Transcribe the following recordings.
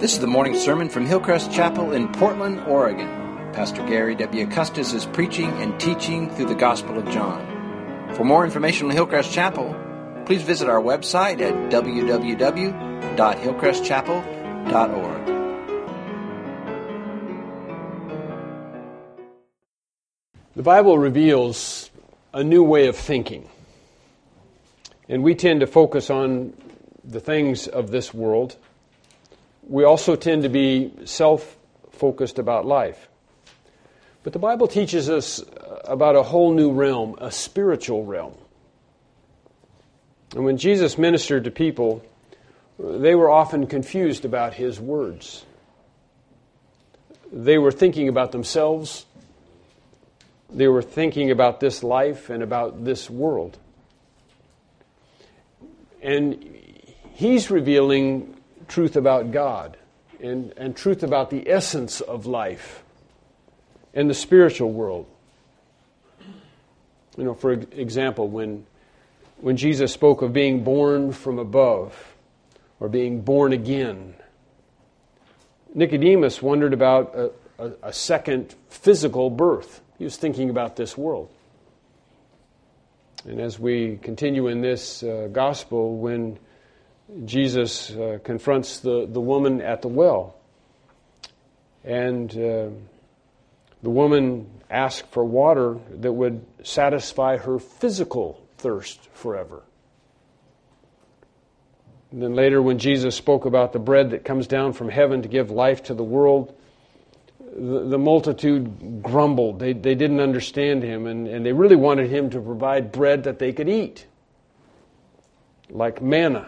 This is the morning sermon from Hillcrest Chapel in Portland, Oregon. Pastor Gary W. Custis is preaching and teaching through the Gospel of John. For more information on Hillcrest Chapel, please visit our website at www.hillcrestchapel.org. The Bible reveals a new way of thinking, and we tend to focus on the things of this world. We also tend to be self-focused about life. But the Bible teaches us about a whole new realm, a spiritual realm. And when Jesus ministered to people, they were often confused about His words. They were thinking about themselves. They were thinking about this life and about this world. And He's revealing truth about God and truth about the essence of life and the spiritual world. You know, for example, when Jesus spoke of being born from above or being born again, Nicodemus wondered about a second physical birth. He was thinking about this world. And as we continue in this gospel, when Jesus confronts the woman at the well, and the woman asked for water that would satisfy her physical thirst forever. And then later when Jesus spoke about the bread that comes down from heaven to give life to the world, the multitude grumbled. They didn't understand Him, and they really wanted Him to provide bread that they could eat, like manna.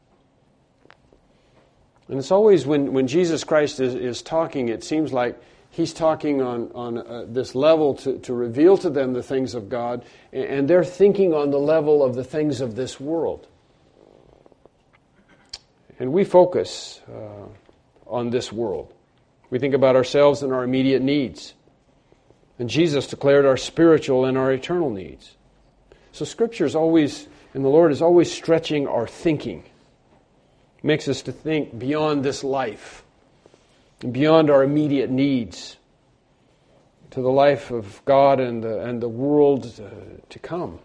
And it's always when Jesus Christ is talking, it seems like He's talking on this level to reveal to them the things of God, and they're thinking on the level of the things of this world. And we focus on this world. We think about ourselves and our immediate needs. And Jesus declared our spiritual and our eternal needs. So Scripture is always, and the Lord is always stretching our thinking. Makes us to think beyond this life, beyond our immediate needs, to the life of God and the world to come.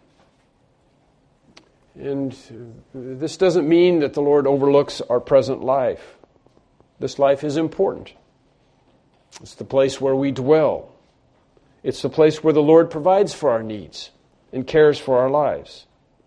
And this doesn't mean that the Lord overlooks our present life. This life is important. It's the place where we dwell. It's the place where the Lord provides for our needs and cares for our lives.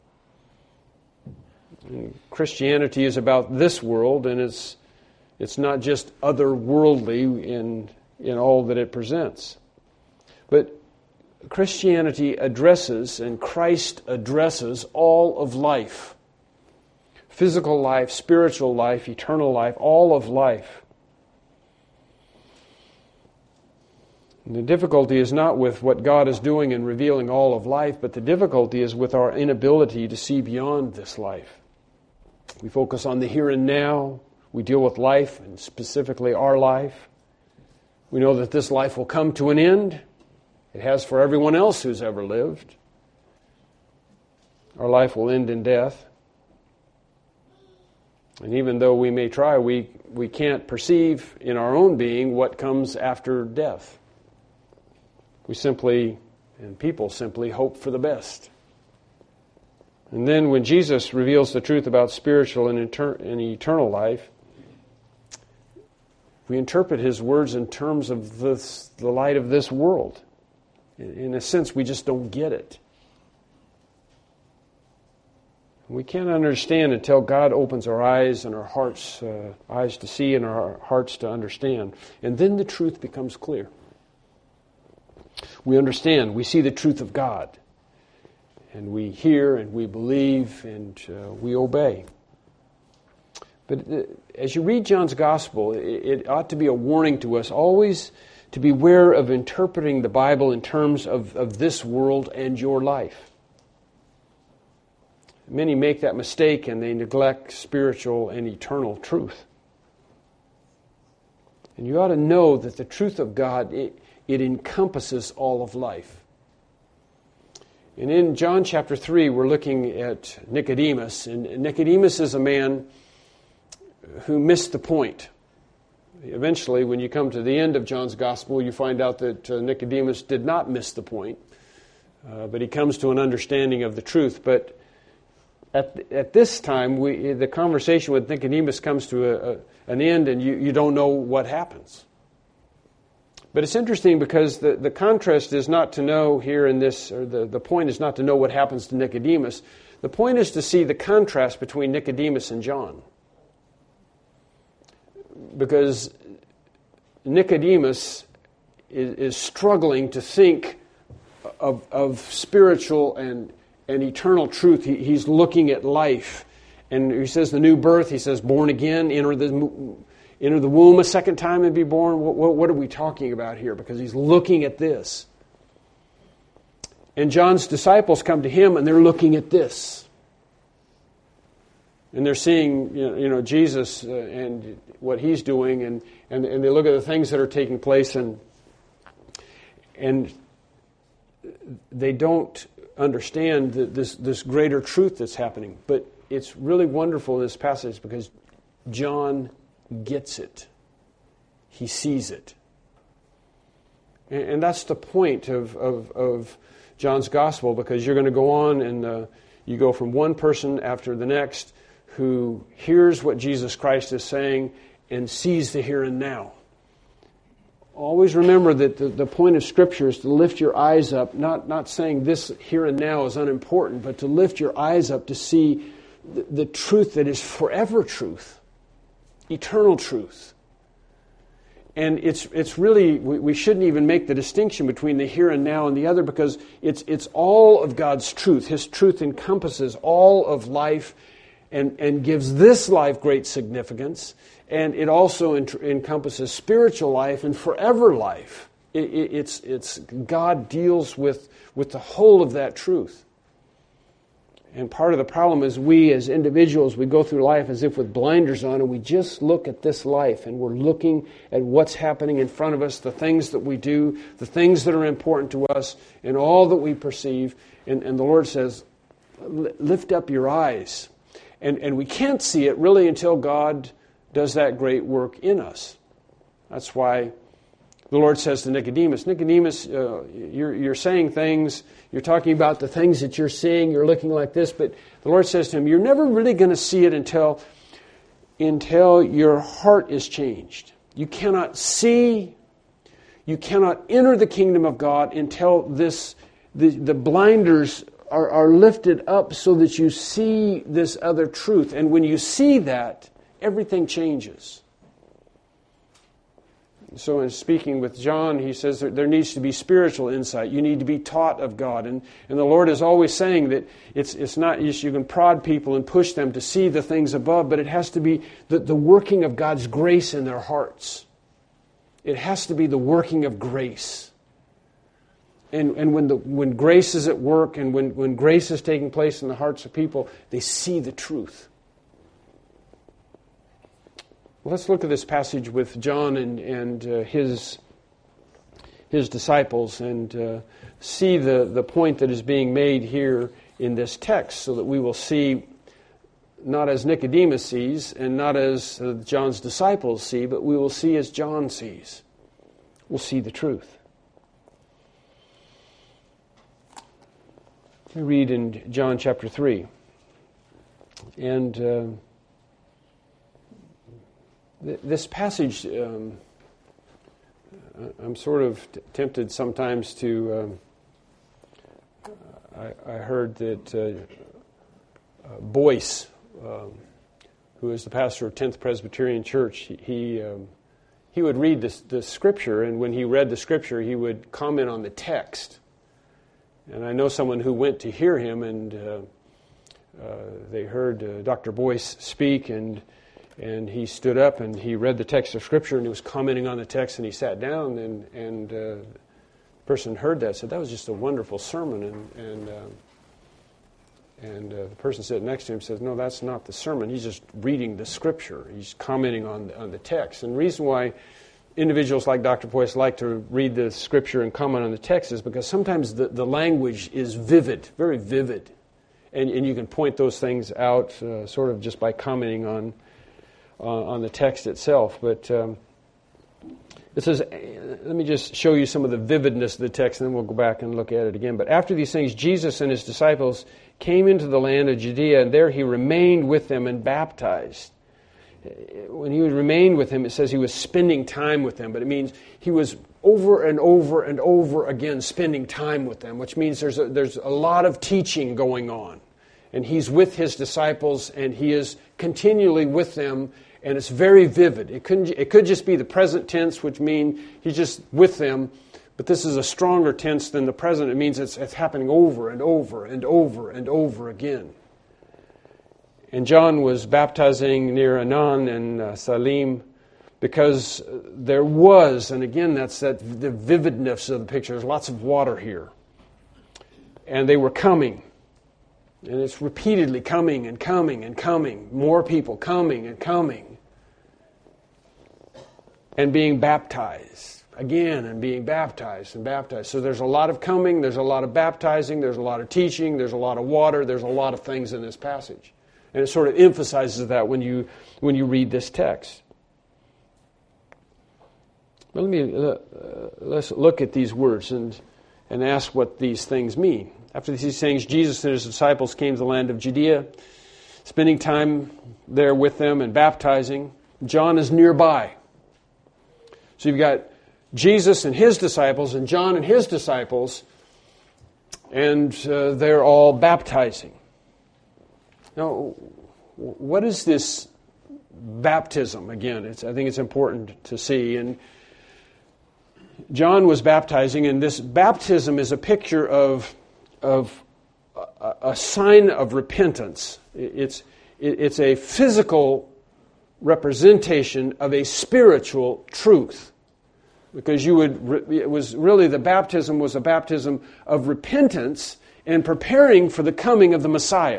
And Christianity is about this world, and it's not just otherworldly in all that it presents. But Christianity addresses, and Christ addresses, all of life. Physical life, spiritual life, eternal life, all of life. And the difficulty is not with what God is doing in revealing all of life, but the difficulty is with our inability to see beyond this life. We focus on the here and now. We deal with life, and specifically our life. We know that this life will come to an end. It has for everyone else who's ever lived. Our life will end in death. And even though we may try, we can't perceive in our own being what comes after death. We simply, and people simply, hope for the best. And then when Jesus reveals the truth about spiritual and eternal life, we interpret His words in terms of the light of this world. In a sense, we just don't get it. We can't understand until God opens our eyes and our hearts, eyes to see and our hearts to understand. And then the truth becomes clear. We understand, we see the truth of God. And we hear and we believe and we obey. But as you read John's Gospel, it ought to be a warning to us always to beware of interpreting the Bible in terms of this world and your life. Many make that mistake and they neglect spiritual and eternal truth. And you ought to know that the truth of God, it encompasses all of life. And in John chapter 3, we're looking at Nicodemus. And Nicodemus is a man who missed the point. eventually, when you come to the end of John's Gospel, you find out that Nicodemus did not miss the point, but he comes to an understanding of the truth. But at this time, the conversation with Nicodemus comes to an end, and you don't know what happens. But it's interesting because the contrast is not to know here in this, or the point is not to know what happens to Nicodemus. The point is to see the contrast between Nicodemus and John. Because Nicodemus is struggling to think of spiritual and eternal truth. He's looking at life. And he says the new birth, he says born again, enter the womb a second time and be born. What are we talking about here? Because he's looking at this. And John's disciples come to him and they're looking at this. And they're seeing Jesus and what he's doing, and they look at the things that are taking place, and they don't understand this greater truth that's happening. But it's really wonderful in this passage because John gets it. He sees it. And that's the point of John's Gospel, because you're going to go on and you go from one person after the next who hears what Jesus Christ is saying and sees the here and now. Always remember that the point of Scripture is to lift your eyes up, not saying this here and now is unimportant, but to lift your eyes up to see the truth that is forever truth, eternal truth. And it's really, we shouldn't even make the distinction between the here and now and the other, because it's all of God's truth. His truth encompasses all of life and gives this life great significance. And it also encompasses spiritual life and forever life. It's God deals with the whole of that truth. And part of the problem is we as individuals, we go through life as if with blinders on, and we just look at this life, and we're looking at what's happening in front of us, the things that we do, the things that are important to us, and all that we perceive. And the Lord says, lift up your eyes. And we can't see it really until God does that great work in us. That's why the Lord says to Nicodemus, you're saying things, you're talking about the things that you're seeing, you're looking like this, but the Lord says to him, you're never really going to see it until your heart is changed. You cannot see, you cannot enter the kingdom of God until the blinders are lifted up so that you see this other truth. And when you see that, everything changes. So in speaking with John, he says that there needs to be spiritual insight. You need to be taught of God. And the Lord is always saying that it's not just you can prod people and push them to see the things above, but it has to be the working of God's grace in their hearts. It has to be the working of grace. And when grace is at work and when grace is taking place in the hearts of people, they see the truth. Let's look at this passage with John and his disciples and see the point that is being made here in this text, so that we will see not as Nicodemus sees and not as John's disciples see, but we will see as John sees. We'll see the truth. We read in John chapter 3. And this passage, I'm sort of tempted sometimes to... I heard that Boyce, who is the pastor of 10th Presbyterian Church, he would read the Scripture, and when he read the Scripture, he would comment on the text. And I know someone who went to hear him, and they heard Dr. Boyce speak, and he stood up and he read the text of Scripture, and he was commenting on the text, and he sat down, and the person heard that, said, that was just a wonderful sermon, and the person sitting next to him says, no, that's not the sermon, he's just reading the Scripture, he's commenting on the text. And the reason why individuals like Dr. Boyce like to read the Scripture and comment on the text is because sometimes the language is vivid, very vivid. And you can point those things out sort of just by commenting on the text itself. But It says, let me just show you some of the vividness of the text, and then we'll go back and look at it again. But after these things, Jesus and his disciples came into the land of Judea, and there he remained with them and baptized. When he remained with them, it says he was spending time with them, but it means he was over and over and over again spending time with them, which means there's a lot of teaching going on. And he's with his disciples, and he is continually with them, and it's very vivid. It could just be the present tense, which means he's just with them, but this is a stronger tense than the present. It means it's happening over and over and over and over again. And John was baptizing near Anan and Salim because there was, and again that's the vividness of the picture, there's lots of water here. And they were coming. And it's repeatedly coming and coming and coming. More people coming and coming. And being baptized again and being baptized and baptized. So there's a lot of coming, there's a lot of baptizing, there's a lot of teaching, there's a lot of water, there's a lot of things in this passage. And it sort of emphasizes that when you read this text. But let's look at these words and ask what these things mean. After these things, Jesus and his disciples came to the land of Judea, spending time there with them and baptizing. John is nearby. So you've got Jesus and his disciples and John and his disciples, and they're all baptizing. Now, what is this baptism? Again, I think it's important to see. And John was baptizing, and this baptism is a picture of a sign of repentance. It's a physical representation of a spiritual truth, because the baptism was a baptism of repentance and preparing for the coming of the Messiah.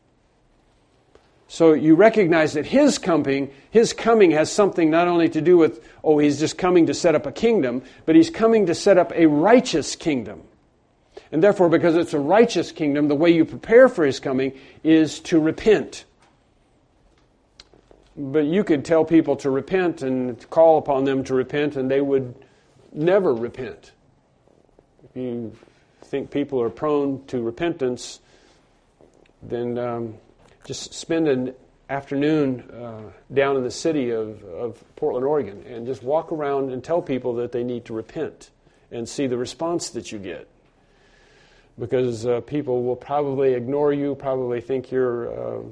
So you recognize that his coming has something not only to do with, he's just coming to set up a kingdom, but he's coming to set up a righteous kingdom. And therefore, because it's a righteous kingdom, the way you prepare for his coming is to repent. But you could tell people to repent and call upon them to repent, and they would never repent. If you think people are prone to repentance, then just spend an afternoon down in the city of Portland, Oregon, and just walk around and tell people that they need to repent and see the response that you get. Because people will probably ignore you, probably think you're...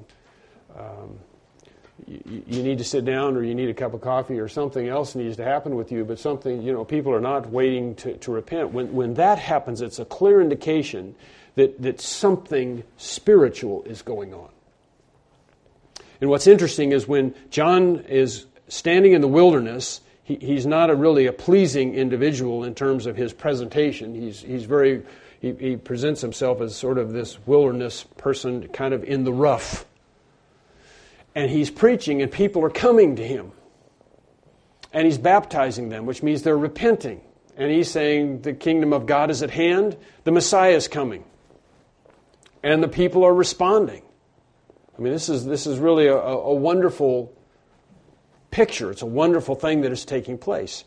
You need to sit down, or you need a cup of coffee, or something else needs to happen with you, but people are not waiting to repent. When that happens, it's a clear indication that something spiritual is going on. And what's interesting is when John is standing in the wilderness, he's not really a pleasing individual in terms of his presentation. He presents himself as sort of this wilderness person, kind of in the rough. And he's preaching, and people are coming to him. And he's baptizing them, which means they're repenting. And he's saying the kingdom of God is at hand, the Messiah is coming. And the people are responding. I mean, this is really a wonderful picture. It's a wonderful thing that is taking place.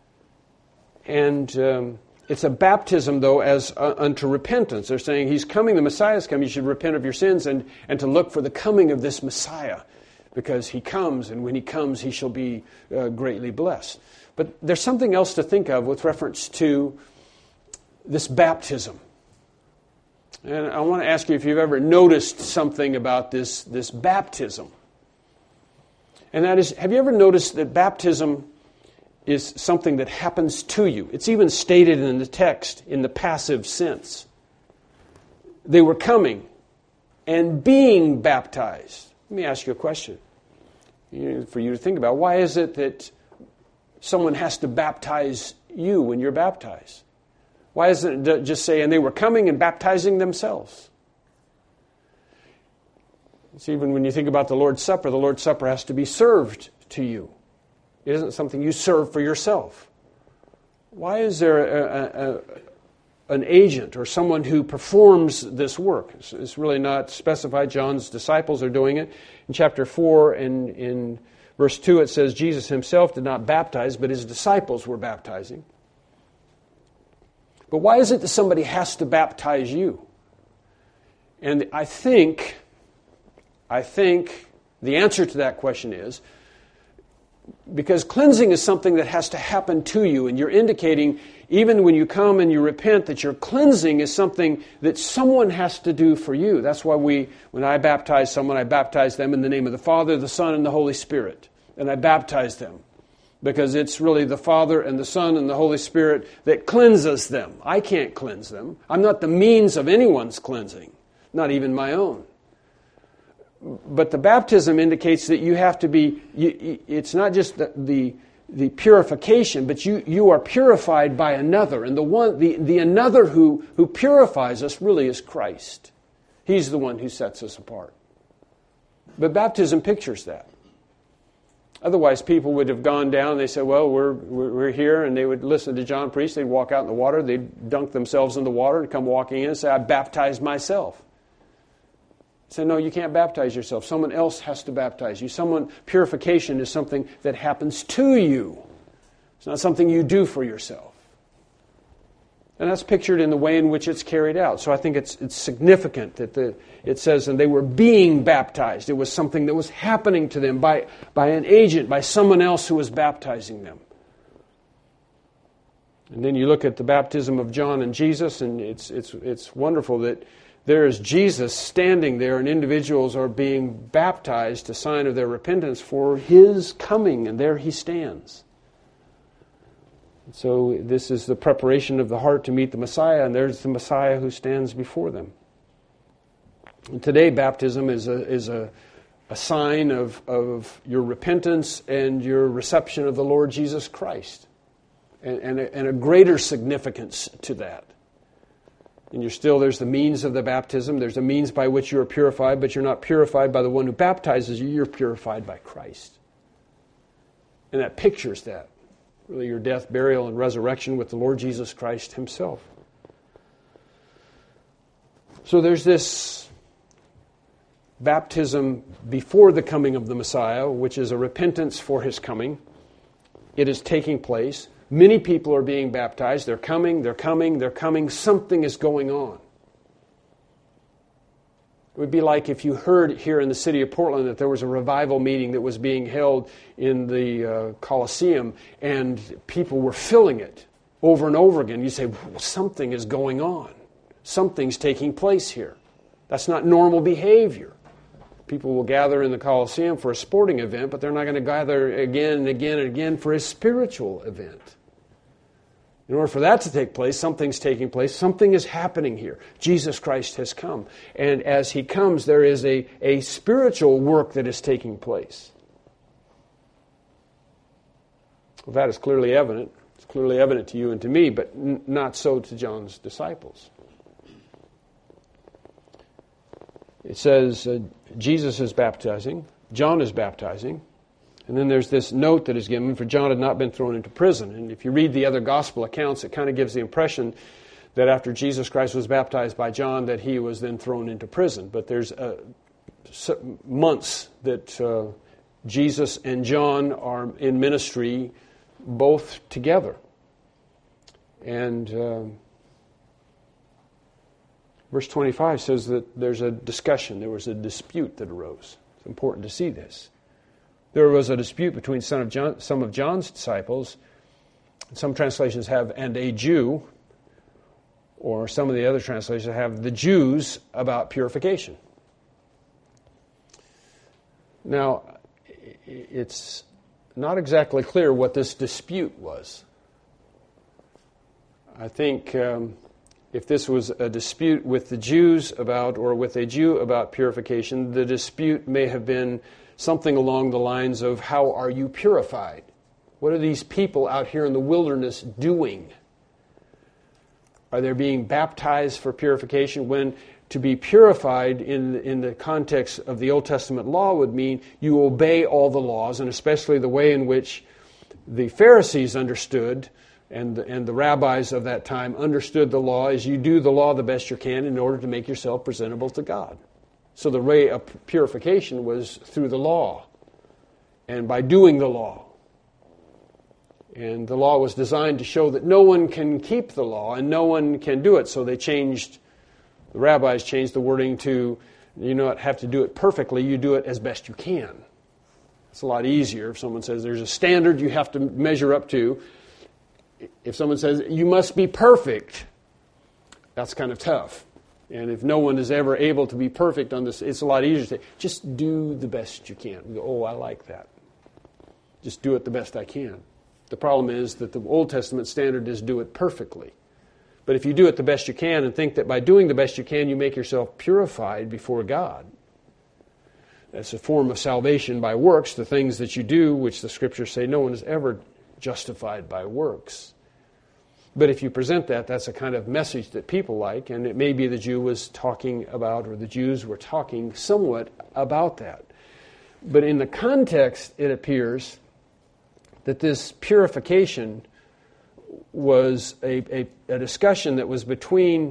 And it's a baptism, though, as unto repentance. They're saying he's coming, the Messiah is coming, you should repent of your sins and to look for the coming of this Messiah, because he comes, and when he comes, he shall be greatly blessed. But there's something else to think of with reference to this baptism. And I want to ask you if you've ever noticed something about this baptism. And that is, have you ever noticed that baptism is something that happens to you? It's even stated in the text in the passive sense. They were coming and being baptized. Let me ask you a question for you to think about. Why is it that someone has to baptize you when you're baptized? Why isn't it just say, and they were coming and baptizing themselves? It's even when you think about the Lord's Supper has to be served to you. It isn't something you serve for yourself. Why is there an agent or someone who performs this work? It's really not specified. John's disciples are doing it. In chapter 4 and in Verse 2, it says, Jesus himself did not baptize, but his disciples were baptizing. But why is it that somebody has to baptize you? And I think the answer to that question is because cleansing is something that has to happen to you, and you're indicating, even when you come and you repent, that your cleansing is something that someone has to do for you. That's why when I baptize someone, I baptize them in the name of the Father, the Son, and the Holy Spirit. And I baptize them because it's really the Father and the Son and the Holy Spirit that cleanses them. I can't cleanse them. I'm not the means of anyone's cleansing, not even my own. But the baptism indicates that you have to be, it's not just the purification, but you are purified by another. And the another who purifies us really is Christ. He's the one who sets us apart. But baptism pictures that. Otherwise, people would have gone down and they said, well, we're here, and they would listen to John preach. They'd walk out in the water. They'd dunk themselves in the water and come walking in and say, I baptized myself. Say, no, you can't baptize yourself. Someone else has to baptize you. Purification is something that happens to you. It's not something you do for yourself. And that's pictured in the way in which it's carried out. So I think it's significant that it says, and they were being baptized. It was something that was happening to them by an agent, by someone else who was baptizing them. And then you look at the baptism of John and Jesus, and it's wonderful that there is Jesus standing there, and individuals are being baptized, a sign of their repentance for his coming, and there he stands. So this is the preparation of the heart to meet the Messiah, and there's the Messiah who stands before them. And today, baptism is a sign of your repentance and your reception of the Lord Jesus Christ, and a greater significance to that. And there's the means of the baptism. There's a means by which you are purified, but you're not purified by the one who baptizes you. You're purified by Christ. And that pictures that. Really your death, burial, and resurrection with the Lord Jesus Christ himself. So there's this baptism before the coming of the Messiah, which is a repentance for his coming. It is taking place. Many people are being baptized. They're coming. Something is going on. It would be like if you heard here in the city of Portland that there was a revival meeting that was being held in the Coliseum, and people were filling it over and over again. You say, well, something is going on. Something's taking place here. That's not normal behavior. People will gather in the Coliseum for a sporting event, but they're not going to gather again and again and again for a spiritual event. In order for that to take place, something's taking place. Something is happening here. Jesus Christ has come. And as he comes, there is a spiritual work that is taking place. Well, that is clearly evident. It's clearly evident to you and to me, but not so to John's disciples. It says Jesus is baptizing. John is baptizing. And then there's this note that is given, for John had not been thrown into prison. And if you read the other gospel accounts, it kind of gives the impression that after Jesus Christ was baptized by John, that he was then thrown into prison. But there's months that Jesus and John are in ministry both together. And verse 25 says that there's a discussion. There was a dispute that arose. It's important to see this. There was a dispute between some of John's disciples. Some translations have, and a Jew, or some of the other translations have the Jews about purification. Now, it's not exactly clear what this dispute was. I think if this was a dispute with the Jews about, or with a Jew about purification, the dispute may have been something along the lines of, how are you purified? What are these people out here in the wilderness doing? Are they being baptized for purification? When to be purified in the context of the Old Testament law would mean you obey all the laws, and especially the way in which the Pharisees understood and the rabbis of that time understood the law is you do the law the best you can in order to make yourself presentable to God. So the way of purification was through the law. and by doing the law. And the law was designed to show that no one can keep the law and no one can do it. So the rabbis changed the wording to, you don't have to do it perfectly, you do it as best you can. It's a lot easier if someone says there's a standard you have to measure up to. If someone says you must be perfect, that's kind of tough. And if no one is ever able to be perfect on this, it's a lot easier to say, just do the best you can. We go, oh, I like that. Just do it the best I can. The problem is that the Old Testament standard is do it perfectly. But if you do it the best you can and think that by doing the best you can, you make yourself purified before God. That's a form of salvation by works, the things that you do, which the Scriptures say no one is ever justified by works. But if you present that, that's a kind of message that people like, and it may be the Jew was talking about, or the Jews were talking somewhat about that. But in the context, it appears that this purification was a discussion that was between,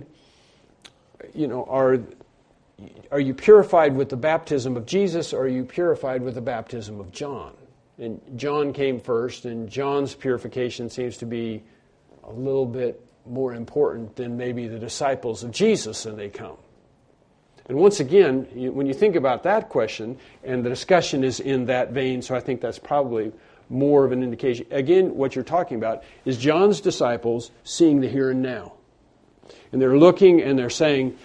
are you purified with the baptism of Jesus, or are you purified with the baptism of John? And John came first, and John's purification seems to be a little bit more important than maybe the disciples of Jesus when they come. And once again, when you think about that question, and the discussion is in that vein, so I think that's probably more of an indication. Again, what you're talking about is John's disciples seeing the here and now. And they're looking and they're saying,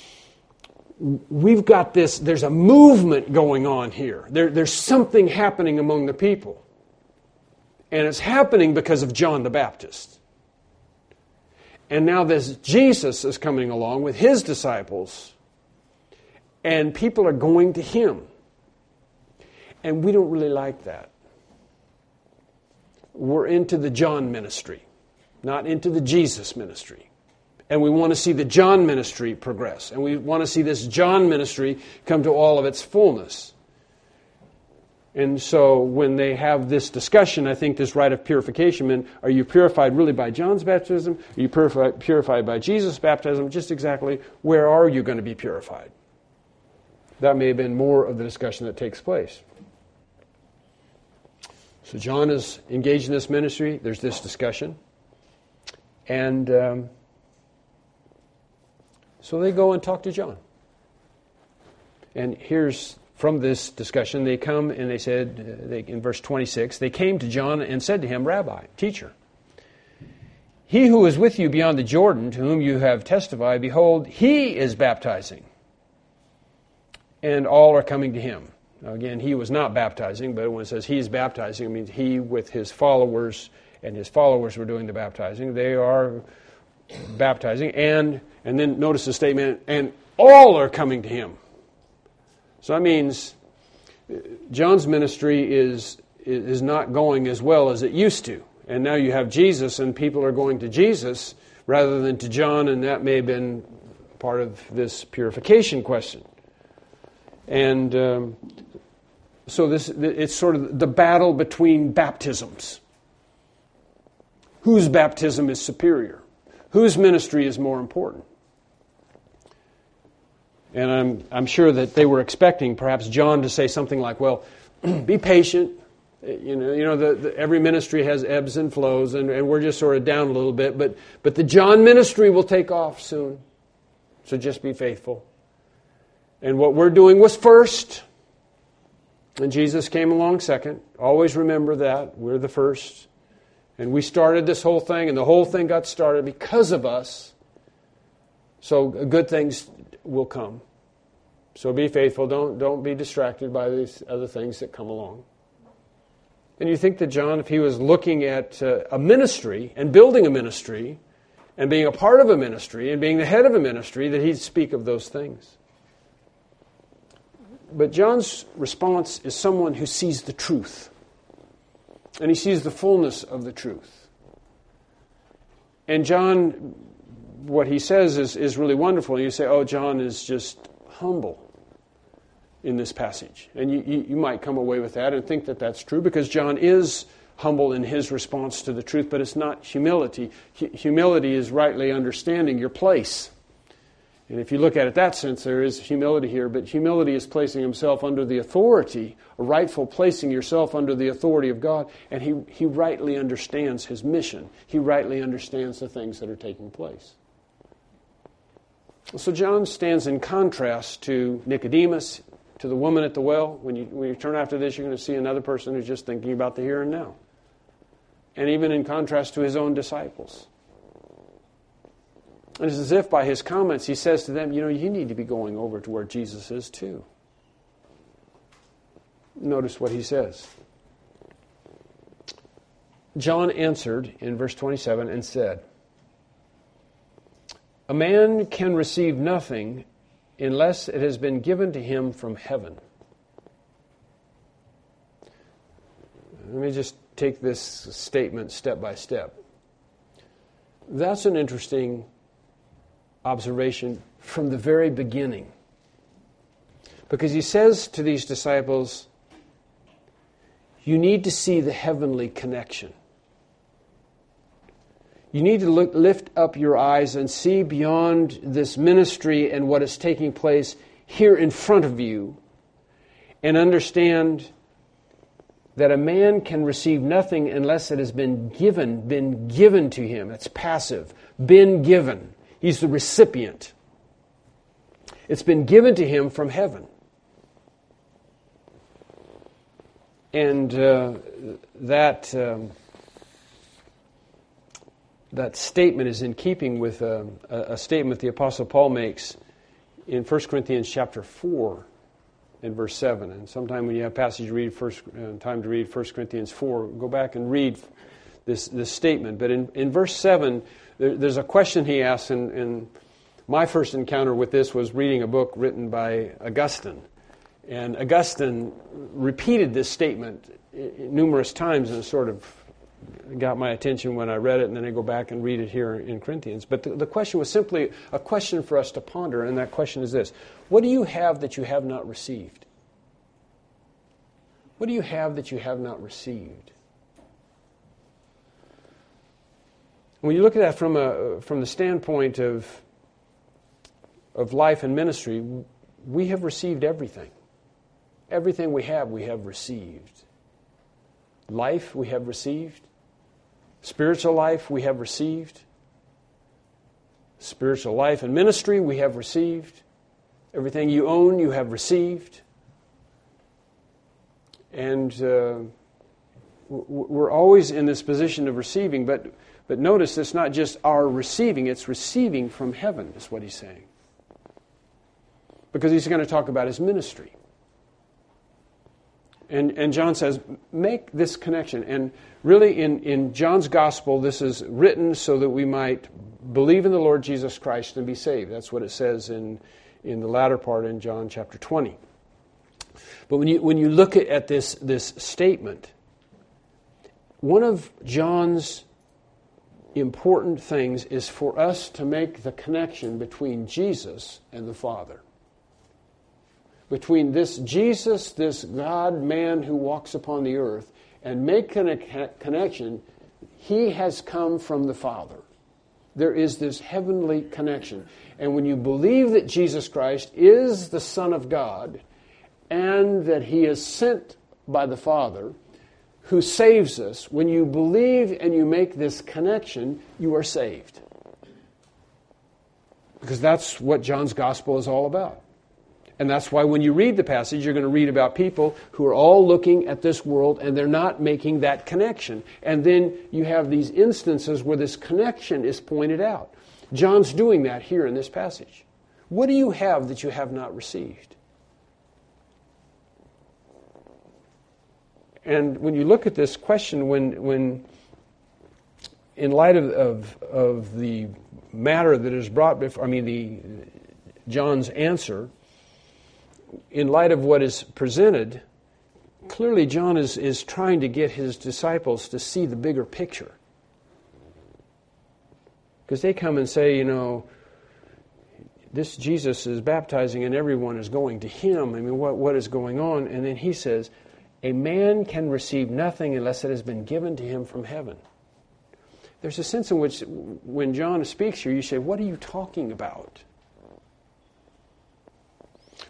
we've got this, there's a movement going on here. There's something happening among the people. And it's happening because of John the Baptist. And now this Jesus is coming along with his disciples, and people are going to him. And we don't really like that. We're into the John ministry, not into the Jesus ministry. And we want to see the John ministry progress. And we want to see this John ministry come to all of its fullness. And so when they have this discussion, I think this rite of purification, are you purified really by John's baptism? Are you purified by Jesus' baptism? Just exactly where are you going to be purified? That may have been more of the discussion that takes place. So John is engaged in this ministry. There's this discussion. And so they go and talk to John. And here's, from this discussion, they come and they said, in verse 26, they came to John and said to him, Rabbi, teacher, he who is with you beyond the Jordan, to whom you have testified, behold, he is baptizing, and all are coming to him. Now again, he was not baptizing, but when it says he is baptizing, it means he with his followers, and his followers were doing the baptizing. They are baptizing, and then notice the statement, and all are coming to him. So that means John's ministry is not going as well as it used to. And now you have Jesus, and people are going to Jesus rather than to John, and that may have been part of this purification question. And so it's sort of the battle between baptisms. Whose baptism is superior? Whose ministry is more important? And I'm sure that they were expecting perhaps John to say something like, well, be patient. Every ministry has ebbs and flows, and we're just sort of down a little bit. But the John ministry will take off soon. So just be faithful. And what we're doing was first. And Jesus came along second. Always remember that. We're the first. And we started this whole thing, and the whole thing got started because of us. So good things will come. So be faithful. Don't be distracted by these other things that come along. And you think that John, if he was looking at a ministry and building a ministry and being a part of a ministry and being the head of a ministry, that he'd speak of those things. But John's response is someone who sees the truth. And he sees the fullness of the truth. And John, what he says is really wonderful. You say, oh, John is just humble in this passage. And you might come away with that and think that that's true, because John is humble in his response to the truth, but it's not humility. Humility is rightly understanding your place And if you look at it that sense, there is humility here, but humility is placing himself under the authority, a rightful placing yourself under the authority of God, and he rightly understands his mission. He rightly understands the things that are taking place. So John stands in contrast to Nicodemus, to the woman at the well. When you turn after this, you're going to see another person who's just thinking about the here and now. And even in contrast to his own disciples. And it's as if by his comments he says to them, you need to be going over to where Jesus is too. Notice what he says. John answered in verse 27 and said, "A man can receive nothing unless it has been given to him from heaven." Let me just take this statement step by step. That's an interesting observation from the very beginning. Because he says to these disciples, you need to see the heavenly connection. You need to lift up your eyes and see beyond this ministry and what is taking place here in front of you and understand that a man can receive nothing unless it has been given to him. It's passive. Been given. He's the recipient. It's been given to him from heaven. And that statement is in keeping with a statement the Apostle Paul makes in 1 Corinthians chapter 4 and verse 7. And sometime when you have passage to read time to read 1 Corinthians 4, go back and read this statement. But in verse 7, there's a question he asks, and my first encounter with this was reading a book written by Augustine. And Augustine repeated this statement numerous times, and it sort of got my attention when I read it, and then I go back and read it here in Corinthians. But the question was simply a question for us to ponder, and that question is this: what do you have that you have not received? What do you have that you have not received? When you look at that from the standpoint of life and ministry, we have received everything. Everything we have received. Life we have received. Spiritual life we have received. Spiritual life and ministry we have received. Everything you own you have received. And we're always in this position of receiving, but notice it's not just our receiving, it's receiving from heaven is what he's saying. Because he's going to talk about his ministry. And John says, make this connection. And really in John's gospel, this is written so that we might believe in the Lord Jesus Christ and be saved. That's what it says in the latter part in John chapter 20. But when you look at this statement, one of John's important things is for us to make the connection between Jesus and the Father. Between this Jesus, this God-man who walks upon the earth, and make a connection. He has come from the Father. There is this heavenly connection. And when you believe that Jesus Christ is the Son of God, and that He is sent by the Father, who saves us, when you believe and you make this connection, you are saved. Because that's what John's Gospel is all about. And that's why when you read the passage, you're going to read about people who are all looking at this world and they're not making that connection. And then you have these instances where this connection is pointed out. John's doing that here in this passage. What do you have that you have not received? And when you look at this question, when in light of the matter that is brought before, John's answer, in light of what is presented, clearly John is trying to get his disciples to see the bigger picture. Because they come and say, this Jesus is baptizing and everyone is going to him. What is going on? And then he says, a man can receive nothing unless it has been given to him from heaven. There's a sense in which when John speaks here, you say, what are you talking about?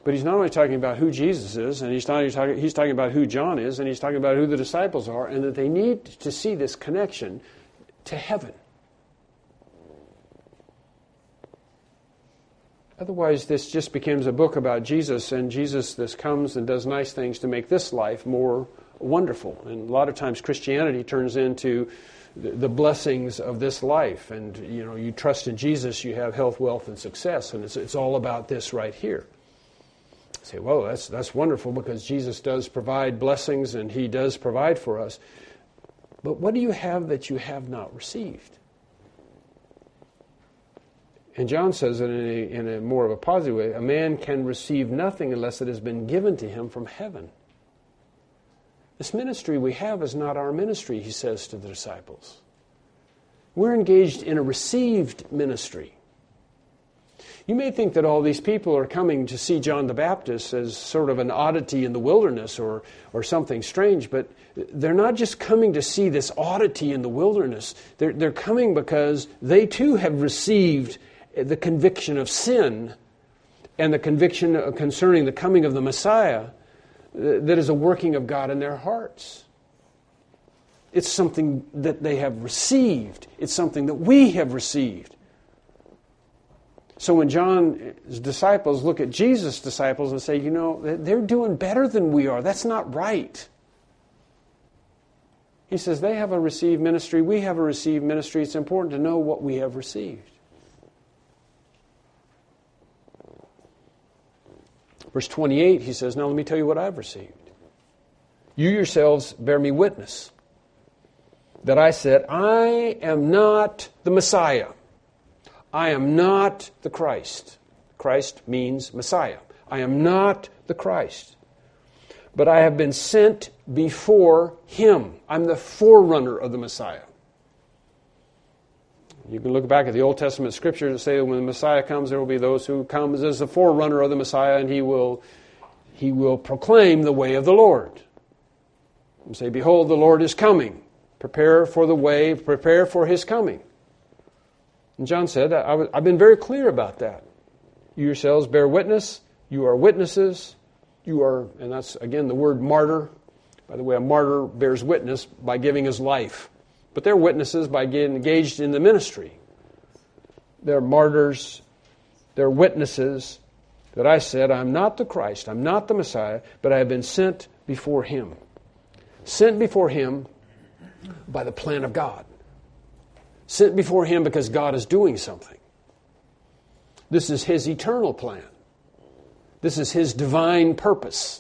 But he's not only talking about who Jesus is, and he's talking about who John is, and he's talking about who the disciples are, and that they need to see this connection to heaven. Otherwise, this just becomes a book about Jesus, and Jesus this comes and does nice things to make this life more wonderful. And a lot of times Christianity turns into the blessings of this life. And, you trust in Jesus, you have health, wealth, and success. And it's all about this right here. You say, well, that's wonderful because Jesus does provide blessings and He does provide for us. But what do you have that you have not received? And John says it in a more of a positive way. A man can receive nothing unless it has been given to him from heaven. This ministry we have is not our ministry, he says to the disciples. We're engaged in a received ministry. You may think that all these people are coming to see John the Baptist as sort of an oddity in the wilderness or something strange, but they're not just coming to see this oddity in the wilderness. They're coming because they too have received the conviction of sin and the conviction concerning the coming of the Messiah that is a working of God in their hearts. It's something that they have received. It's something that we have received. So when John's disciples look at Jesus' disciples and say, they're doing better than we are, that's not right. He says, they have a received ministry, we have a received ministry. It's important to know what we have received. Verse 28, he says, now let me tell you what I've received. You yourselves bear me witness that I said, I am not the Messiah. I am not the Christ. Christ means Messiah. I am not the Christ. But I have been sent before Him. I'm the forerunner of the Messiah. You can look back at the Old Testament scriptures and say that when the Messiah comes, there will be those who comes as the forerunner of the Messiah, and he will proclaim the way of the Lord. And say, behold, the Lord is coming. Prepare for the way, prepare for His coming. And John said, I've been very clear about that. You yourselves bear witness. You are witnesses. You are, and that's, again, the word martyr. By the way, a martyr bears witness by giving his life. But they're witnesses by getting engaged in the ministry. They're martyrs. They're witnesses that I said, I'm not the Christ, I'm not the Messiah, but I have been sent before Him. Sent before Him by the plan of God. Sent before Him because God is doing something. This is His eternal plan. This is His divine purpose.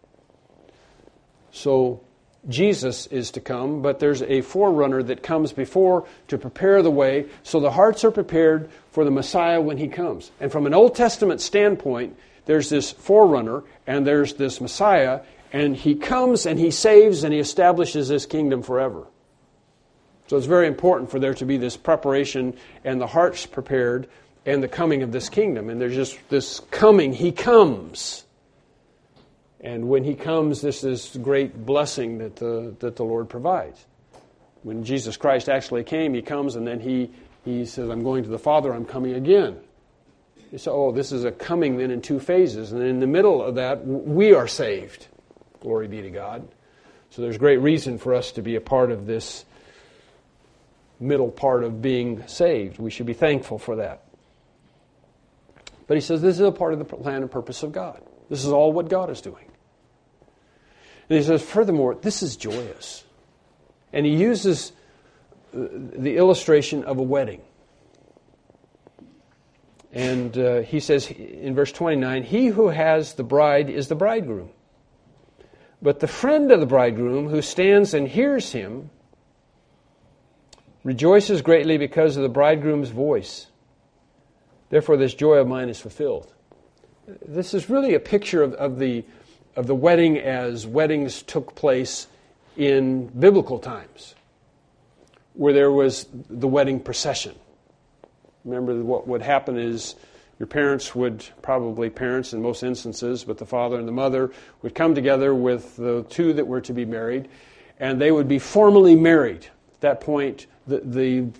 So Jesus is to come, but there's a forerunner that comes before to prepare the way, so the hearts are prepared for the Messiah when He comes. And from an Old Testament standpoint, there's this forerunner and there's this Messiah, and He comes and He saves and He establishes His kingdom forever. So it's very important for there to be this preparation and the hearts prepared and the coming of this kingdom. And there's just this coming. He comes. And when He comes, this is great blessing that the Lord provides. When Jesus Christ actually came, He comes and then He says, I'm going to the Father, I'm coming again. You say, this is a coming then in two phases. And in the middle of that, we are saved. Glory be to God. So there's great reason for us to be a part of this middle part of being saved. We should be thankful for that. But he says this is a part of the plan and purpose of God. This is all what God is doing. And he says, furthermore, this is joyous. And he uses the illustration of a wedding. And he says in verse 29, he who has the bride is the bridegroom. But the friend of the bridegroom who stands and hears him rejoices greatly because of the bridegroom's voice. Therefore this joy of mine is fulfilled. This is really a picture of the wedding as weddings took place in biblical times, where there was the wedding procession. Remember, what would happen is your parents in most instances, but the father and the mother would come together with the two that were to be married, and they would be formally married. At that point, the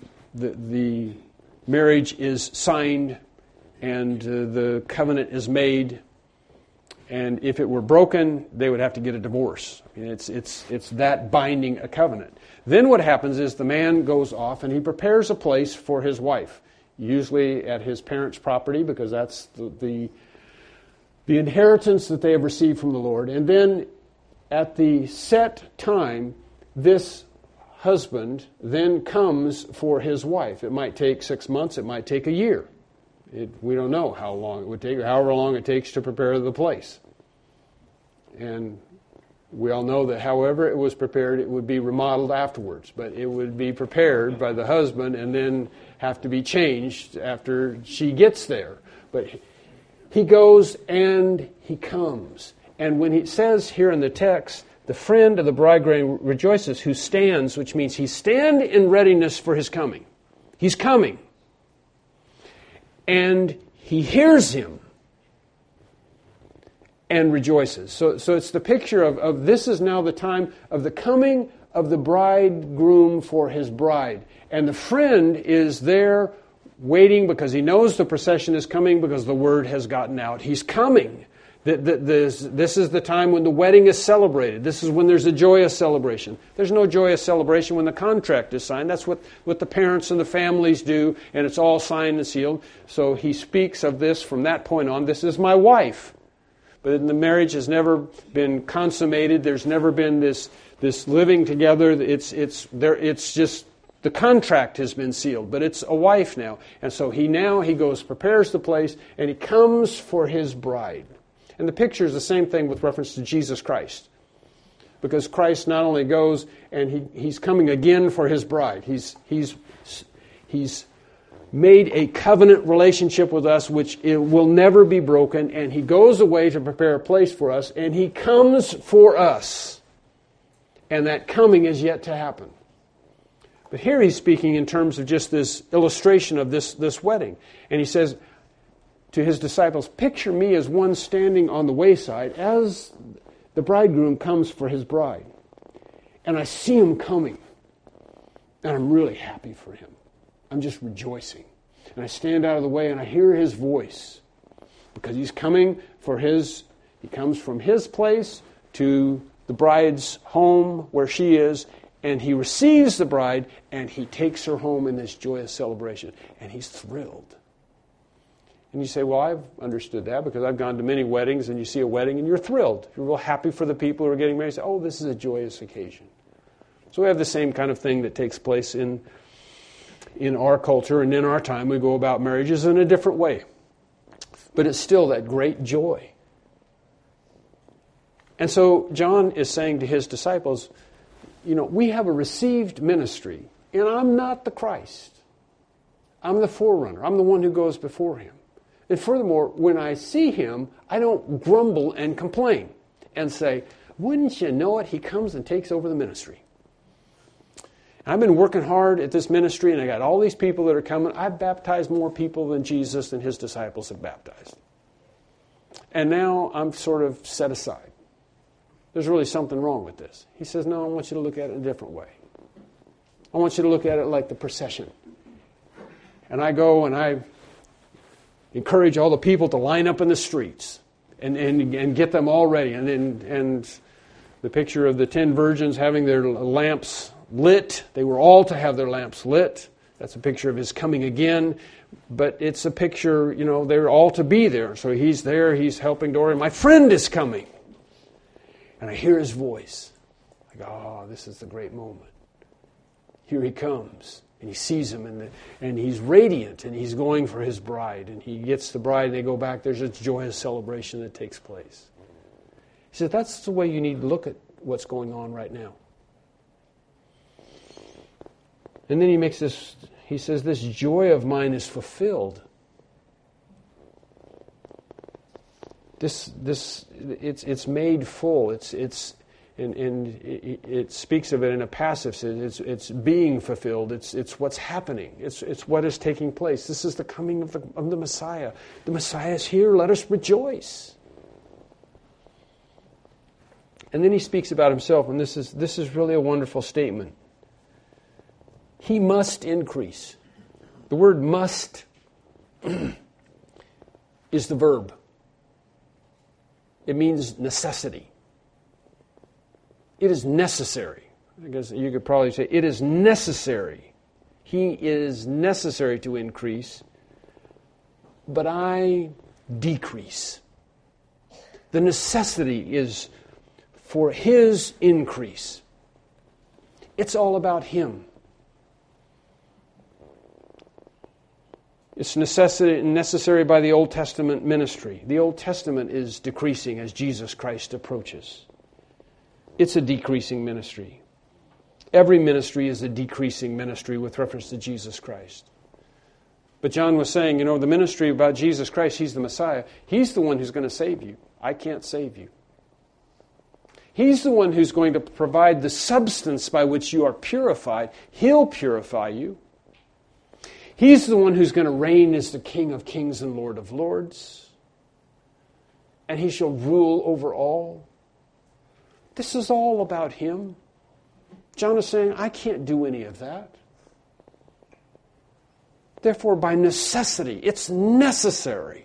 marriage is signed and the covenant is made, And if it were broken, they would have to get a divorce. I mean, it's that binding a covenant. Then what happens is the man goes off and he prepares a place for his wife, usually at his parents' property, because that's the inheritance that they have received from the Lord. And then at the set time, this husband then comes for his wife. It might take 6 months, it might take a year. We don't know how long it would take, however long it takes to prepare the place. And we all know that however it was prepared, it would be remodeled afterwards. But it would be prepared by the husband and then have to be changed after she gets there. But he goes and he comes. And when he says here in the text, the friend of the bridegroom rejoices who stands, which means he stands in readiness for his coming. He's coming. And he hears him and rejoices. So it's the picture of this is now the time of the coming of the bridegroom for his bride. And the friend is there waiting because he knows the procession is coming because the word has gotten out. He's coming. This is the time when the wedding is celebrated. This is when there's a joyous celebration. There's no joyous celebration when the contract is signed. That's what the parents and the families do, and it's all signed and sealed. So he speaks of this from that point on. This is my wife. But the marriage has never been consummated. There's never been this living together. It's just the contract has been sealed, but it's a wife now. And so he goes, prepares the place, and he comes for his bride. And the picture is the same thing with reference to Jesus Christ. Because Christ not only goes and he's coming again for his bride. He's made a covenant relationship with us which it will never be broken, and he goes away to prepare a place for us, and he comes for us. And that coming is yet to happen. But here he's speaking in terms of just this illustration of this wedding. And he says to his disciples, picture me as one standing on the wayside as the bridegroom comes for his bride. And I see him coming. And I'm really happy for him. I'm just rejoicing. And I stand out of the way and I hear his voice. Because he's coming he comes from his place to the bride's home where she is. And he receives the bride and he takes her home in this joyous celebration. And he's thrilled. And you say, well, I've understood that because I've gone to many weddings, and you see a wedding and you're thrilled. You're real happy for the people who are getting married. You say, oh, this is a joyous occasion. So we have the same kind of thing that takes place in our culture and in our time. We go about marriages in a different way. But it's still that great joy. And so John is saying to his disciples, we have a received ministry, and I'm not the Christ. I'm the forerunner. I'm the one who goes before him. And furthermore, when I see him, I don't grumble and complain and say, wouldn't you know it, he comes and takes over the ministry. I've been working hard at this ministry, and I got all these people that are coming. I've baptized more people than Jesus and his disciples have baptized. And now I'm sort of set aside. There's really something wrong with this. He says, no, I want you to look at it a different way. I want you to look at it like the procession. And I go and I encourage all the people to line up in the streets and get them all ready. And the picture of the 10 virgins having their lamps lit, they were all to have their lamps lit. That's a picture of his coming again. But it's a picture, they're all to be there. So he's there, he's helping Dory. My friend is coming. And I hear his voice. I go, oh, this is the great moment. Here he comes. And he sees him, and he's radiant, and he's going for his bride. And he gets the bride, and they go back. There's a joyous celebration that takes place. He said, that's the way you need to look at what's going on right now. And then he says, this joy of mine is fulfilled. It's made full. It speaks of it in a passive sense. It's being fulfilled. It's what's happening. It's what is taking place. This is the coming of the Messiah. The Messiah is here. Let us rejoice. And then he speaks about himself, and this is really a wonderful statement. He must increase. The word must is the verb. It means necessity. It is necessary. I guess you could probably say it is necessary. He is necessary to increase, but I decrease. The necessity is for His increase. It's all about Him. It's necessary by the Old Testament ministry. The Old Testament is decreasing as Jesus Christ approaches. It's a decreasing ministry. Every ministry is a decreasing ministry with reference to Jesus Christ. But John was saying, the ministry about Jesus Christ, He's the Messiah. He's the one who's going to save you. I can't save you. He's the one who's going to provide the substance by which you are purified. He'll purify you. He's the one who's going to reign as the King of kings and Lord of lords. And He shall rule over all. This is all about Him. John is saying, I can't do any of that. Therefore, by necessity, it's necessary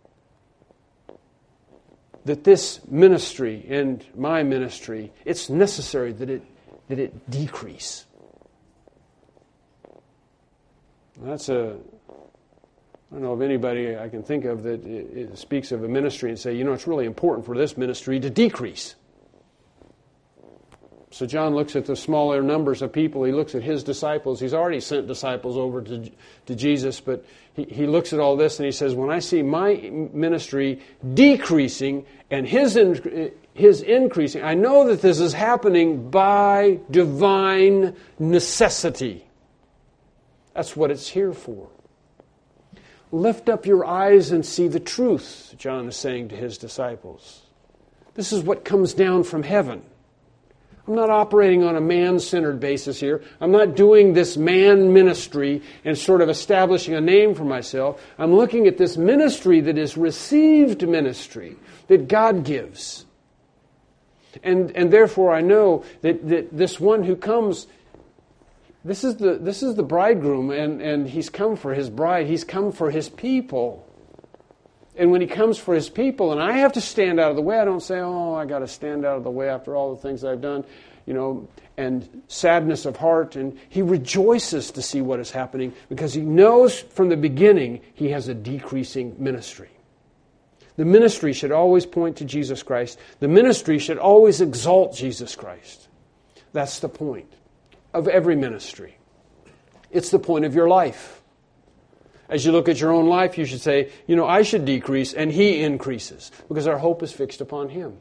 that this ministry and my ministry, it's necessary that it decrease. I don't know of anybody I can think of that it speaks of a ministry and say, it's really important for this ministry to decrease. So John looks at the smaller numbers of people. He looks at his disciples. He's already sent disciples over to Jesus, but he looks at all this and he says, when I see my ministry decreasing and his increasing, I know that this is happening by divine necessity. That's what it's here for. Lift up your eyes and see the truth, John is saying to his disciples. This is what comes down from heaven. I'm not operating on a man-centered basis here. I'm not doing this man ministry and sort of establishing a name for myself. I'm looking at this ministry that is received ministry that God gives. And therefore I know that this one who comes, this is the bridegroom, and He's come for His bride. He's come for His people. And when He comes for His people, and I have to stand out of the way, I don't say, I got to stand out of the way after all the things I've done, and sadness of heart. And He rejoices to see what is happening because He knows from the beginning He has a decreasing ministry. The ministry should always point to Jesus Christ. The ministry should always exalt Jesus Christ. That's the point of every ministry. It's the point of your life. As you look at your own life, you should say, I should decrease and He increases, because our hope is fixed upon Him.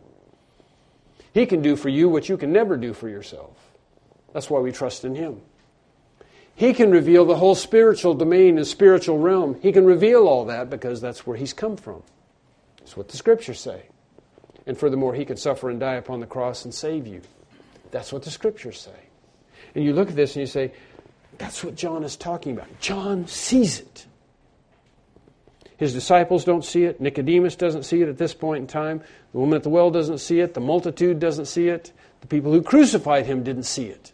He can do for you what you can never do for yourself. That's why we trust in Him. He can reveal the whole spiritual domain and spiritual realm. He can reveal all that because that's where He's come from. That's what the Scriptures say. And furthermore, He can suffer and die upon the cross and save you. That's what the Scriptures say. And you look at this and you say, that's what John is talking about. John sees it. His disciples don't see it. Nicodemus doesn't see it at this point in time. The woman at the well doesn't see it. The multitude doesn't see it. The people who crucified Him didn't see it.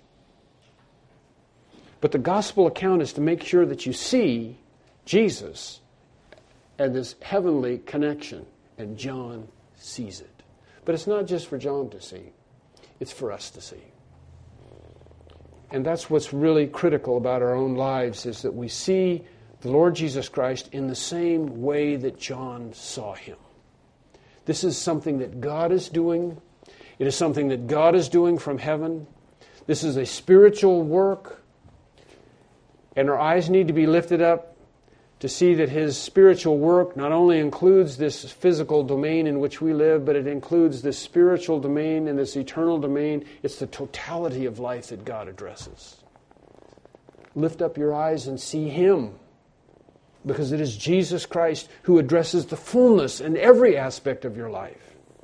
But the gospel account is to make sure that you see Jesus and this heavenly connection. And John sees it. But it's not just for John to see. It's for us to see. And that's what's really critical about our own lives, is that we see the Lord Jesus Christ in the same way that John saw Him. This is something that God is doing. It is something that God is doing from heaven. This is a spiritual work. And our eyes need to be lifted up to see that His spiritual work not only includes this physical domain in which we live, but it includes this spiritual domain and this eternal domain. It's the totality of life that God addresses. Lift up your eyes and see Him, because it is Jesus Christ who addresses the fullness in every aspect of your life.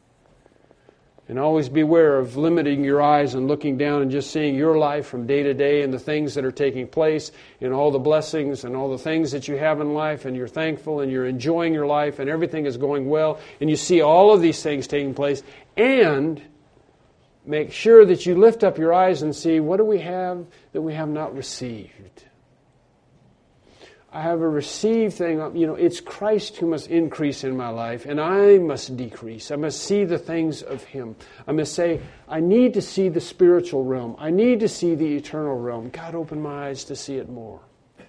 And always beware of limiting your eyes and looking down and just seeing your life from day to day and the things that are taking place and all the blessings and all the things that you have in life, and you're thankful and you're enjoying your life and everything is going well, and you see all of these things taking place, and make sure that you lift up your eyes and see, what do we have that we have not received? I have a receive thing. It's Christ who must increase in my life, and I must decrease. I must see the things of Him. I must say, I need to see the spiritual realm. I need to see the eternal realm. God, open my eyes to see it more.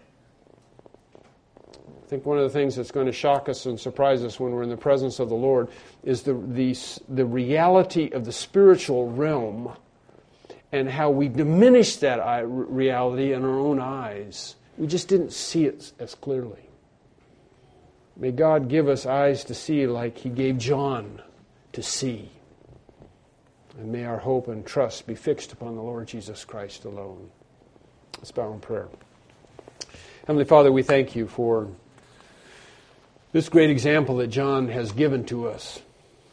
I think one of the things that's going to shock us and surprise us when we're in the presence of the Lord is the reality of the spiritual realm and how we diminish that reality in our own eyes. We just didn't see it as clearly. May God give us eyes to see like He gave John to see. And may our hope and trust be fixed upon the Lord Jesus Christ alone. Let's bow in prayer. Heavenly Father, we thank You for this great example that John has given to us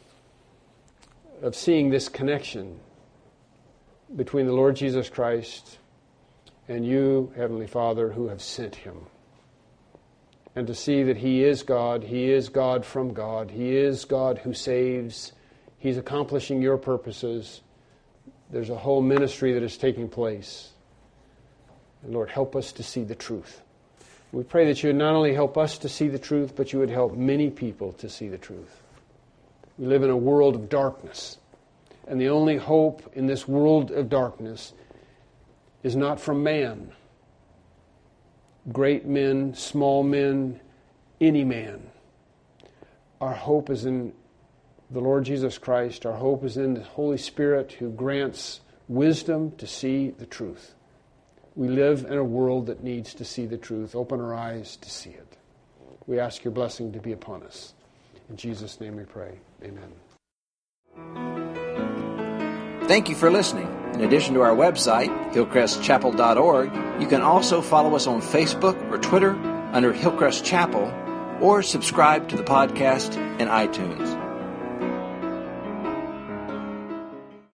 of seeing this connection between the Lord Jesus Christ and You, Heavenly Father, who have sent Him. And to see that He is God from God, He is God who saves, He's accomplishing Your purposes. There's a whole ministry that is taking place. And Lord, help us to see the truth. We pray that You would not only help us to see the truth, but You would help many people to see the truth. We live in a world of darkness, and the only hope in this world of darkness is not from man. Great men, small men, any man. Our hope is in the Lord Jesus Christ. Our hope is in the Holy Spirit who grants wisdom to see the truth. We live in a world that needs to see the truth. Open our eyes to see it. We ask Your blessing to be upon us. In Jesus' name we pray. Amen. Thank you for listening. In addition to our website, hillcrestchapel.org, you can also follow us on Facebook or Twitter under Hillcrest Chapel, or subscribe to the podcast in iTunes.